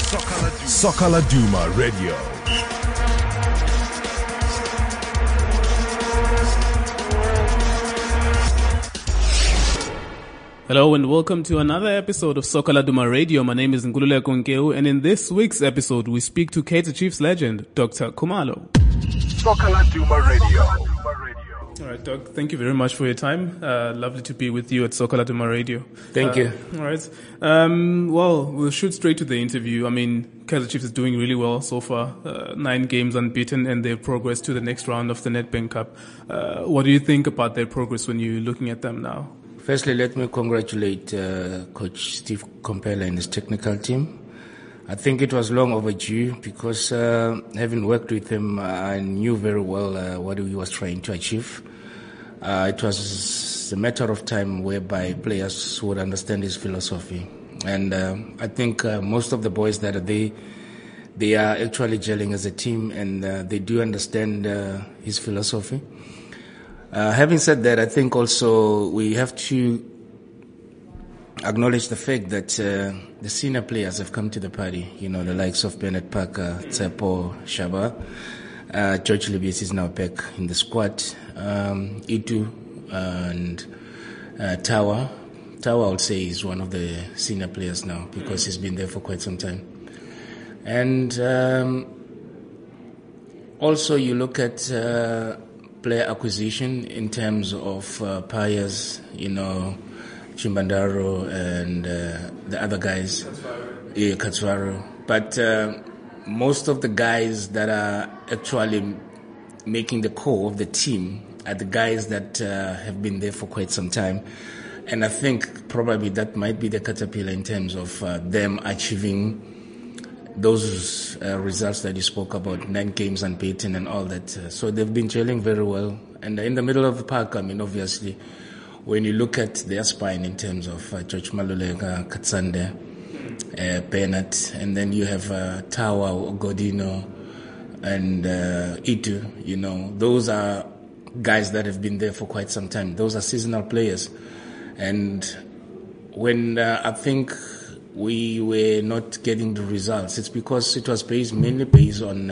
Soka Laduma Radio. Hello and welcome to another episode of Soka Laduma Radio. My name is Ngululeko Nkeu, and in this week's episode we speak to Kaizer Chiefs legend, Dr. Khumalo. Soka Laduma Radio. All right, Doc, thank you very much for your time. Lovely to be with you at Soka Laduma Radio. Thank you. All right. Well, we'll shoot straight to the interview. I mean, Kaizer Chiefs is doing really well so far. 9 games unbeaten, and they've progressed to the next round of the Nedbank Cup. What do you think about their progress when you're looking at them now? Firstly, let me congratulate Coach Steve Komphela and his technical team. I think it was long overdue because having worked with him, I knew very well what he was trying to achieve. It was a matter of time whereby players would understand his philosophy. And I think most of the boys that are there, they are actually gelling as a team, and they do understand his philosophy. Having said that, I think also we have to acknowledge the fact that the senior players have come to the party. You know, the likes of Bernard Parker, Tsepo, Shaba, George Libis is now back in the squad, Itu and Tawa. Tawa, I would say, is one of the senior players now because he's been there for quite some time. And also you look at player acquisition in terms of Payas, you know, Chimbandaro and the other guys, Katswaro. But most of the guys that are actually making the core of the team are the guys that have been there for quite some time. And I think probably that might be the caterpillar in terms of them achieving those results that you spoke about, 9 games unbeaten and all that. So they've been gelling very well. And in the middle of the park, I mean, obviously, when you look at their spine in terms of George Malulega, Katsande, Bernard, and then you have Tawa, Godino, and Itu, you know, those are guys that have been there for quite some time. Those are seasonal players. And when I think we were not getting the results, it's because it was mainly based on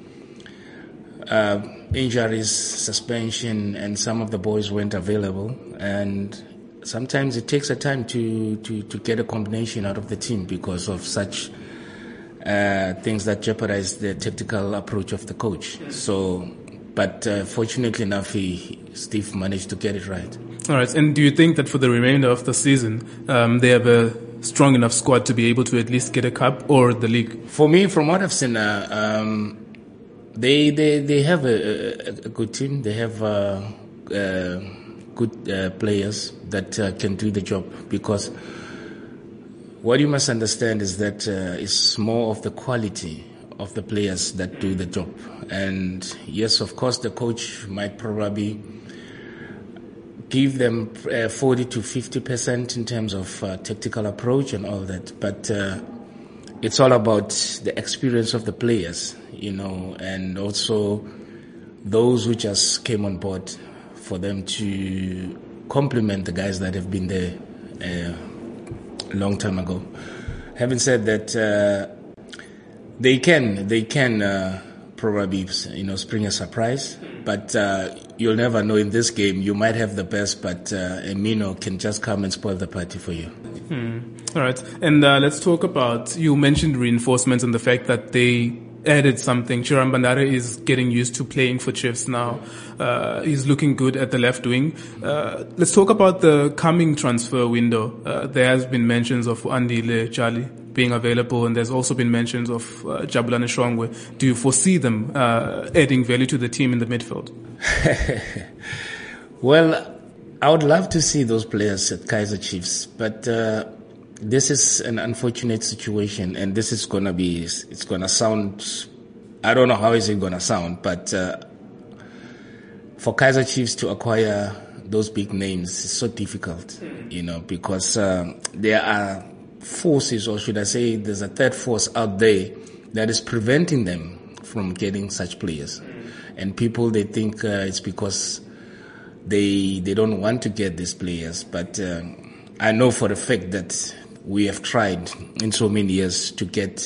injuries, suspension, and some of the boys weren't available. And sometimes it takes a time to get a combination out of the team because of such things that jeopardize the tactical approach of the coach. So, but fortunately enough, Steve managed to get it right. All right. And do you think that for the remainder of the season, they have a strong enough squad to be able to at least get a cup or the league? For me, from what I've seen, they have a good team. They have good players that can do the job, because what you must understand is that it's more of the quality of the players that do the job. And yes, of course, the coach might probably give them 40 to 50% in terms of tactical approach and all that. But it's all about the experience of the players, you know, and also those who just came on board for them to complement the guys that have been there a long time ago. Having said that, they can probably, you know, spring a surprise, but you'll never know. In this game, you might have the best, but Amino can just come and spoil the party for you. All right, and let's talk about, you mentioned reinforcements and the fact that they added something. Chiram Bandare is getting used to playing for Chiefs now. He's looking good at the left wing. Let's talk about the coming transfer window. There has been mentions of Andile Jali being available, and there's also been mentions of Jabulani Shongwe. Do you foresee them adding value to the team in the midfield? Well, I would love to see those players at Kaizer Chiefs, but this is an unfortunate situation, and this is gonna be, it's gonna sound, I don't know how is it gonna sound, but for Kaizer Chiefs to acquire those big names is so difficult, you know, because there are forces, or should I say there's a third force out there that is preventing them from getting such players. And people, they think it's because they don't want to get these players, but I know for a fact that we have tried in so many years to get,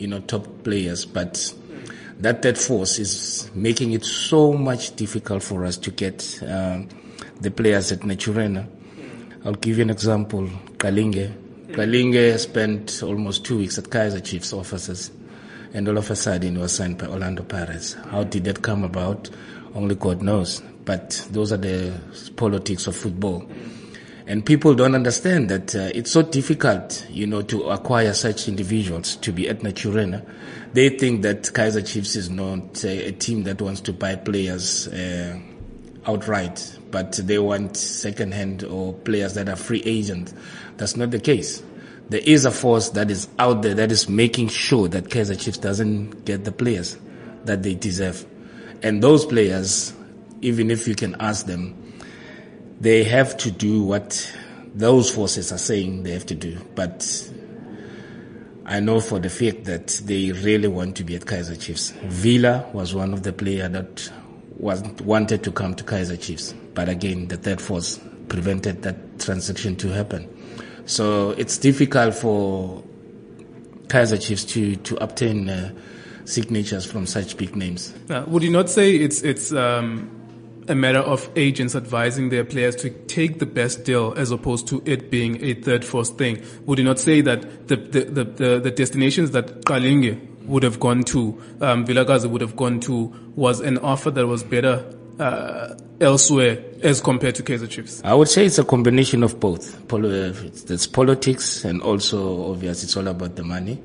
top players, but that force is making it so much difficult for us to get the players at Naturena. I'll give you an example. Kalinge spent almost 2 weeks at Kaizer Chiefs offices, and all of a sudden he was signed by Orlando Pirates. How did that come about? Only God knows. But those are the politics of football. And people don't understand that it's so difficult, to acquire such individuals to be at Naturena. They think that Kaizer Chiefs is not a team that wants to buy players outright, but they want second-hand or players that are free agents. That's not the case. There is a force that is out there that is making sure that Kaizer Chiefs doesn't get the players that they deserve. And those players, even if you can ask them, they have to do what those forces are saying they have to do. But I know for the fact that they really want to be at Kaizer Chiefs. Villa was one of the players that wanted to come to Kaizer Chiefs. But again, the third force prevented that transaction to happen. So it's difficult for Kaizer Chiefs to obtain signatures from such big names. Would you not say it's a matter of agents advising their players to take the best deal as opposed to it being a third force thing? Would you not say that the destinations that Kalinge would have gone to, Vilakazi would have gone to, was an offer that was better elsewhere as compared to Kaizer Chiefs? I would say it's a combination of both. It's politics, and also obviously it's all about the money.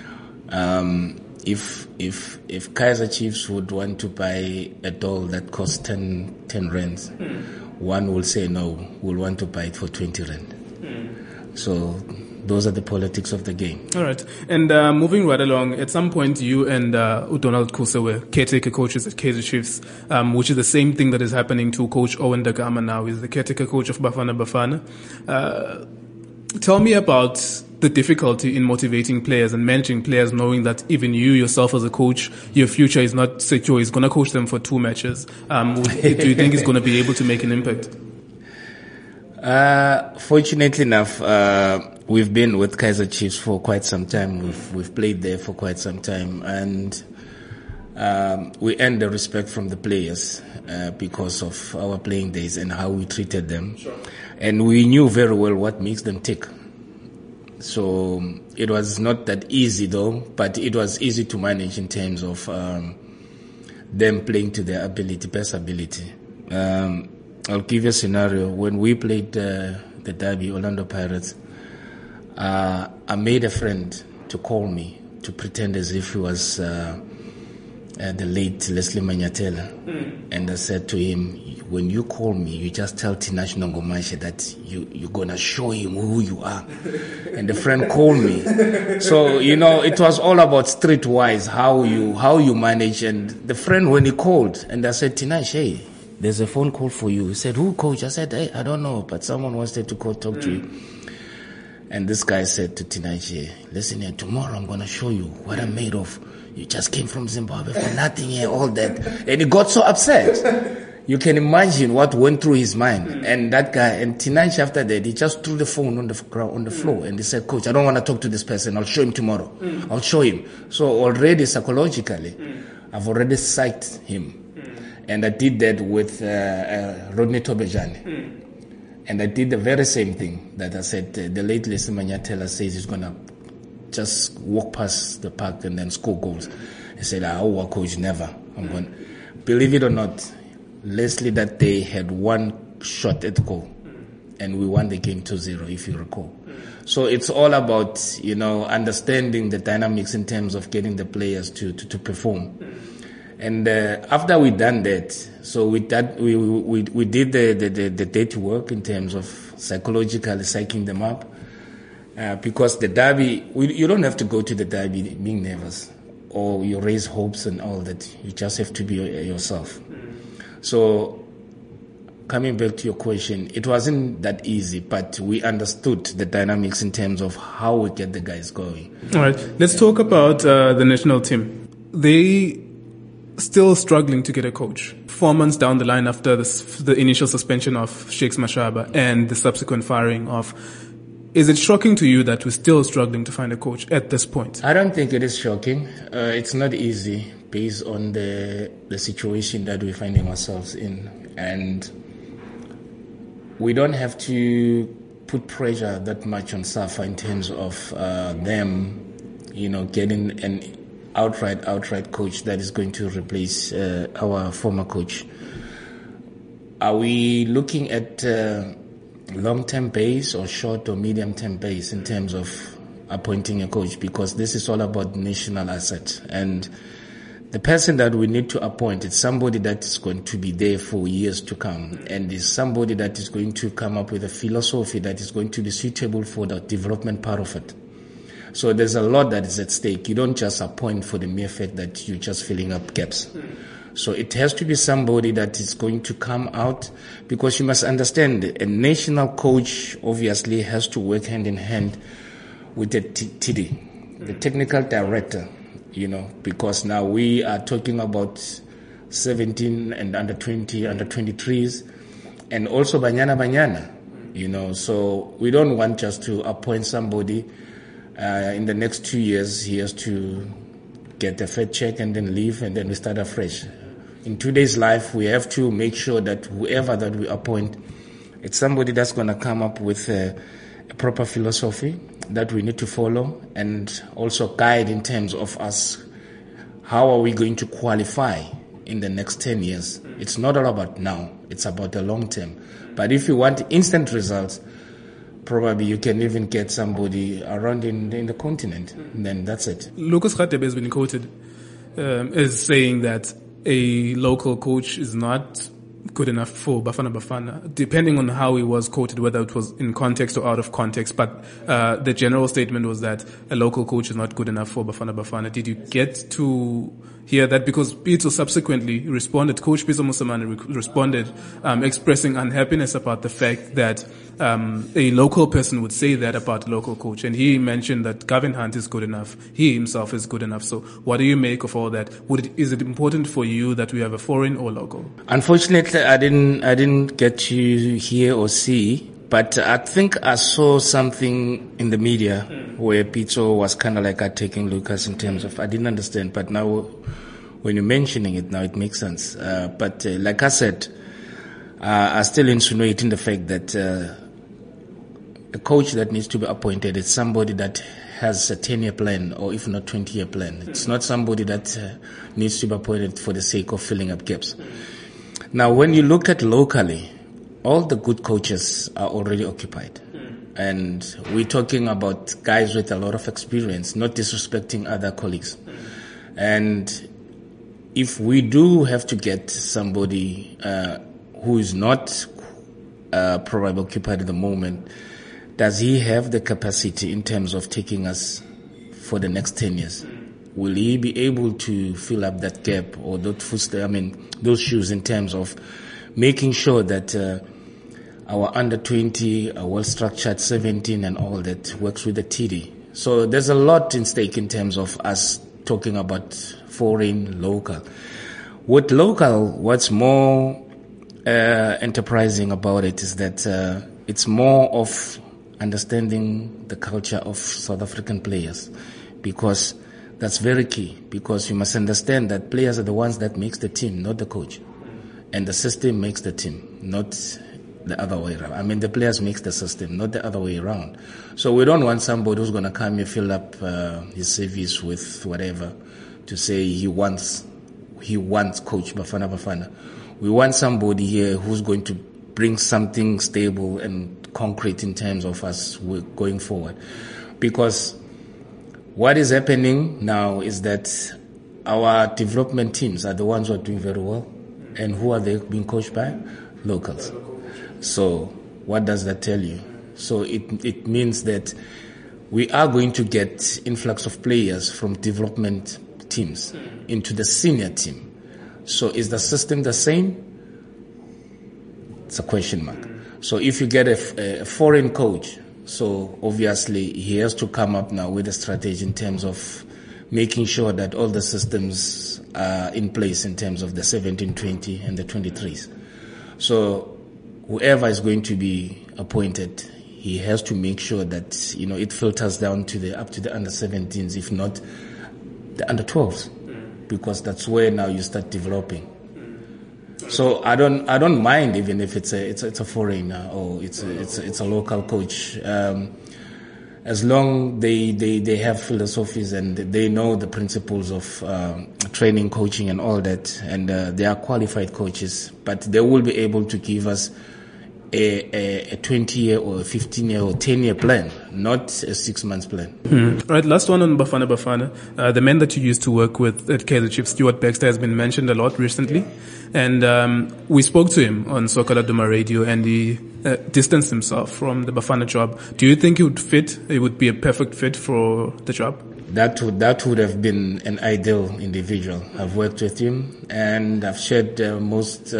If Kaizer Chiefs would want to buy a doll that costs 10 rands, one will say no, we'll want to buy it for 20 rand. So those are the politics of the game. All right. And moving right along, at some point you and Donald Kuse were caretaker coaches at Kaizer Chiefs, which is the same thing that is happening to Coach Owen Dagama now. He's the caretaker coach of Bafana Bafana. Tell me about the difficulty in motivating players and managing players, knowing that even you yourself as a coach, your future is not secure. He's going to coach them for 2 matches. Do you think he's going to be able to make an impact? Fortunately enough, we've been with Kaizer Chiefs for quite some time. We've played there for quite some time, and we earned the respect from the players because of our playing days and how we treated them. Sure. And we knew very well what makes them tick. So it was not that easy though, but it was easy to manage in terms of them playing to their best ability. I'll give you a scenario. When we played the derby, Orlando Pirates, I made a friend to call me to pretend as if he was the late Leslie Manyatela. And I said to him, when you call me, you just tell Tinashe Nongomashe that you're going to show him who you are. And the friend called me. So, it was all about streetwise, how you manage. And the friend, when he called, and I said, Tinashe, hey, there's a phone call for you. He said, who, coach? I said, hey, I don't know, but someone wanted to talk to you. And this guy said to Tinashe, listen here, tomorrow I'm going to show you what I'm made of. You just came from Zimbabwe for nothing here, all that. And he got so upset. You can imagine what went through his mind. And that guy, and Tinashe after that, he just threw the phone on the ground, on the floor, and he said, coach, I don't want to talk to this person. I'll show him tomorrow. I'll show him. So already psychologically, I've already psyched him. And I did that with Rodney Tobejane. And I did the very same thing that I said. The late Leslie Manyatela says he's going to just walk past the park and then score goals. He said, coach, never. I'm going. Believe it or not, Leslie that day had one shot at goal. And we won the game 2-0, if you recall. So it's all about, understanding the dynamics in terms of getting the players to perform. And after we done that, so we did the dirty work in terms of psychologically psyching them up, because the derby, you don't have to go to the derby being nervous or you raise hopes and all that. You just have to be yourself. So coming back to your question, it wasn't that easy, but we understood the dynamics in terms of how we get the guys going. All right, let's talk about the national team. They still struggling to get a coach. 4 months down the line after the initial suspension of Shakes Mashaba and the subsequent firing of is it shocking to you that we're still struggling to find a coach at this point? I don't think it is shocking. It's not easy based on the situation that we're finding ourselves in. And we don't have to put pressure that much on SAFA in terms of them, getting an outright coach that is going to replace our former coach. Are we looking at long-term base or short or medium-term base in terms of appointing a coach? Because this is all about national asset. And the person that we need to appoint is somebody that is going to be there for years to come, and is somebody that is going to come up with a philosophy that is going to be suitable for the development part of it. So there's a lot that is at stake. You don't just appoint for the mere fact that you're just filling up gaps. So it has to be somebody that is going to come out, because you must understand a national coach obviously has to work hand in hand with the TD, the technical director, because now we are talking about 17 and under 20, under 23s, and also Banyana, so we don't want just to appoint somebody in the next 2 years. He has to get a fair check and then leave, and then we start afresh. In today's life, we have to make sure that whoever that we appoint, it's somebody that's going to come up with a proper philosophy that we need to follow, and also guide in terms of us, how are we going to qualify in the next 10 years. It's not all about now, it's about the long term. But if you want instant results, probably you can even get somebody around in the continent, then that's it. Lucas Radebe has been quoted as saying that a local coach is not good enough for Bafana Bafana, depending on how he was quoted, whether it was in context or out of context. But the general statement was that a local coach is not good enough for Bafana Bafana. Did you get to hear that? Because Pitso subsequently responded, Coach Pitso Mosimane responded, expressing unhappiness about the fact that a local person would say that about a local coach. And he mentioned that Gavin Hunt is good enough. He himself is good enough. So what do you make of all that? Is it important for you that we have a foreign or local? Unfortunately, I didn't get to hear or see, but I think I saw something in the media where Pitso was kind of like attacking Lucas in terms of, I didn't understand, but now when you're mentioning it now, it makes sense. But like I said, I still insinuating the fact that a coach that needs to be appointed is somebody that has a 10-year plan, or if not 20-year plan. It's not somebody that needs to be appointed for the sake of filling up gaps. Now, when you look at locally, all the good coaches are already occupied. And we're talking about guys with a lot of experience, not disrespecting other colleagues. And if we do have to get somebody who is not probably occupied at the moment, does he have the capacity in terms of taking us for the next 10 years? Will he be able to fill up that gap or those shoes in terms of making sure that our under 20, our well structured 17 and all that works with the TD? So there's a lot in stake in terms of us talking about foreign, local. With local, what's more enterprising about it is that it's more of understanding the culture of South African players, because that's very key, because you must understand that players are the ones that makes the team, not the coach. And the system makes the team, not the other way around. The players makes the system, not the other way around. So we don't want somebody who's going to come and fill up his service with whatever to say he wants Coach Bafana. We want somebody here who's going to bring something stable and concrete in terms of us going forward. Because what is happening now is that our development teams are the ones who are doing very well. And who are they being coached by? Locals. So what does that tell you? So it means that we are going to get influx of players from development teams into the senior team. So is the system the same? It's a question mark. So if you get a foreign coach, so obviously he has to come up now with a strategy in terms of making sure that all the systems are in place in terms of the 17, 20 and the 23s. So whoever is going to be appointed, he has to make sure that, you know, it filters down to up to the under 17s, if not the under 12s, because that's where now you start developing. So I don't mind even if it's a foreigner or it's a local coach, as long they have philosophies and they know the principles of training, coaching, and all that, and they are qualified coaches, but they will be able to give us a 20-year or a 15-year or 10-year plan, not a 6-month plan. All right, last one on Bafana. The man that you used to work with at Kaizer Chiefs, Stuart Baxter, has been mentioned a lot recently. And we spoke to him on Soccer Laduma Radio, and he distanced himself from the Bafana job. Do you think he would fit? He would be a perfect fit for the job? That would have been an ideal individual. I've worked with him, and I've shared most...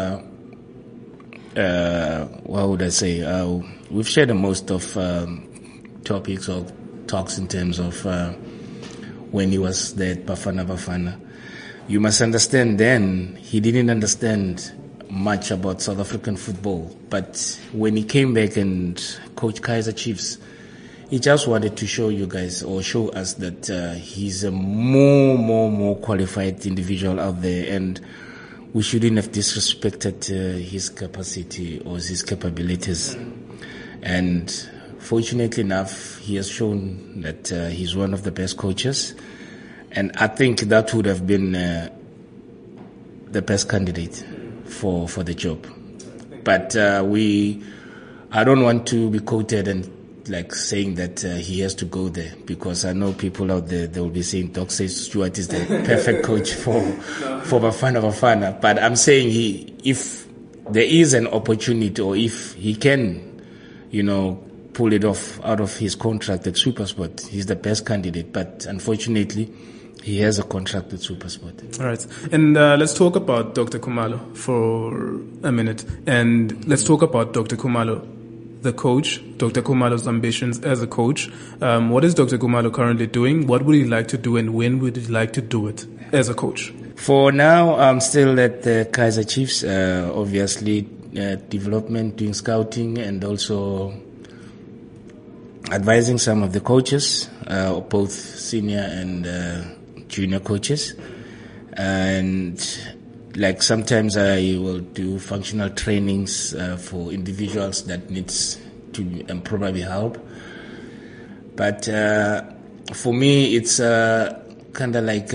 what would I say? We've shared most of topics or talks in terms of when he was there at Bafana. You must understand, then he didn't understand much about South African football, but when he came back and coached Kaizer Chiefs, he just wanted to show you guys or show us that he's a more qualified individual out there, and we shouldn't have disrespected his capacity or his capabilities. And fortunately enough, he has shown that he's one of the best coaches. And I think that would have been the best candidate for the job. But I don't want to be quoted and like saying that he has to go there, because I know people out there, they will be saying Doc says Stuart is the perfect coach for Bafana. But I'm saying if there is an opportunity, or if he can, you know, pull it off out of his contract at SuperSport, he's the best candidate. But unfortunately, he has a contract with SuperSport. All right. And let's talk about Dr. Khumalo for a minute. And let's talk about Dr. Khumalo, the coach, Dr. Khumalo's ambitions as a coach. What is Dr. Khumalo currently doing? What would he like to do, and when would he like to do it as a coach? For now, I'm still at the Kaizer Chiefs, obviously development, doing scouting, and also advising some of the coaches, both senior and junior coaches. And like sometimes I will do functional trainings for individuals that needs to probably help. But for me, it's kind of like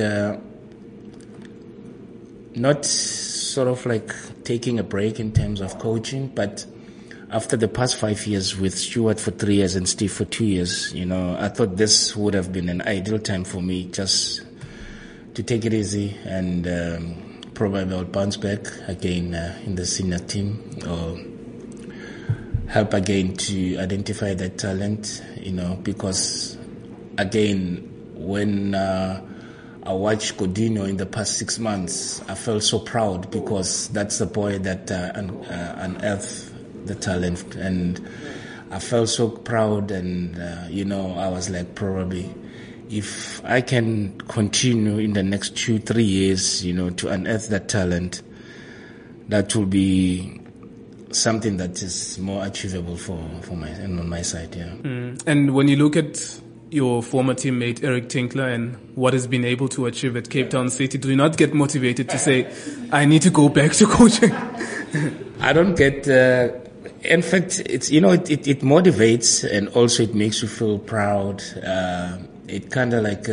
not sort of like taking a break in terms of coaching, but after the past 5 years with Stuart for 3 years and Steve for 2 years, you know, I thought this would have been an ideal time for me just to take it easy, and probably I'll bounce back again in the senior team, or help again to identify that talent, you know, because again, when I watched Godinho in the past 6 months, I felt so proud, because that's the boy that unearthed the talent, and I felt so proud, and you know, I was like, probably if I can continue in the next 2-3 years, you know, to unearth that talent, that will be something that is more achievable on my side, yeah. And when you look at your former teammate Eric Tinkler and what has been able to achieve at Cape Town City, do you not get motivated to say, I need to go back to coaching? I don't get, in fact, it's, you know, it motivates, and also it makes you feel proud. It kind of like,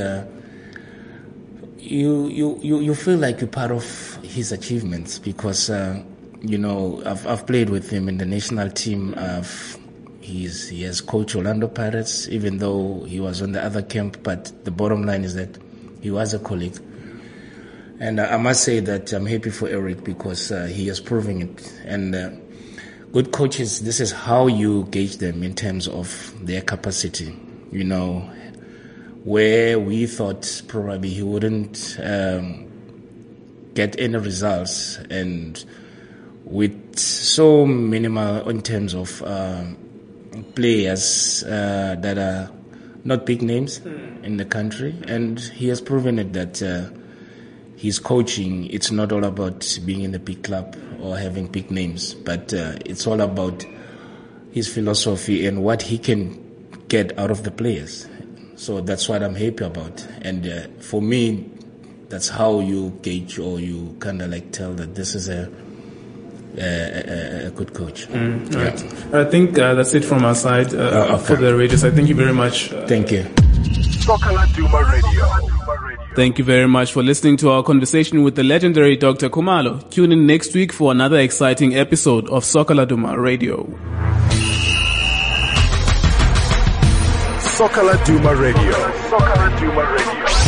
you feel like you're part of his achievements, because, you know, I've played with him in the national team. He has coached Orlando Pirates, even though he was on the other camp, but the bottom line is that he was a colleague. And I must say that I'm happy for Eric, because he has proven it. And good coaches, this is how you gauge them in terms of their capacity. You know, where we thought probably he wouldn't get any results, and with so minimal in terms of players that are not big names in the country, and he has proven it that his coaching, it's not all about being in a big club or having big names, but it's all about his philosophy and what he can get out of the players. So that's what I'm happy about. And for me, that's how you gauge or you kind of like tell that this is a good coach. Right. I think that's it from our side for the Raiders. I thank you very much. Thank you. Soccer Laduma Radio. Thank you very much for listening to our conversation with the legendary Dr. Khumalo. Tune in next week for another exciting episode of Soccer Laduma Radio. Soccer Laduma Radio. Soccer Laduma Radio.